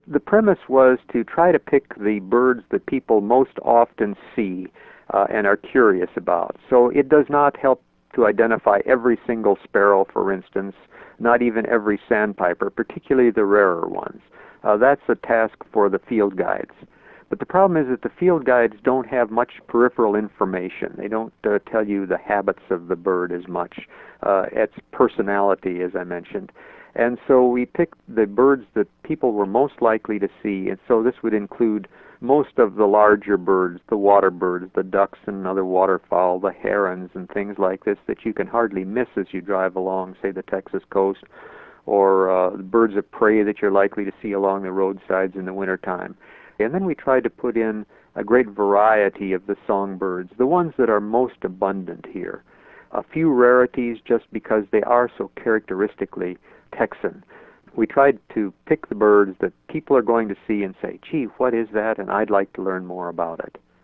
The premise was to try to pick the birds that people most often see and are curious about. So it does not help to identify every single sparrow, for instance, not even every sandpiper, particularly the rarer ones. That's a task for the field guides. But the problem is that the field guides don't have much peripheral information. They don't tell you the habits of the bird as much, its personality, as I mentioned. And so we picked the birds that people were most likely to see, and so this would include most of the larger birds, the water birds, the ducks and other waterfowl, the herons and things like this that you can hardly miss as you drive along, say, the Texas coast, or birds of prey that you're likely to see along the roadsides in the wintertime. And then we tried to put in a great variety of the songbirds, the ones that are most abundant here. A few rarities just because they are so characteristically Texan. We tried to pick the birds that people are going to see and say, gee, what is that? And I'd like to learn more about it.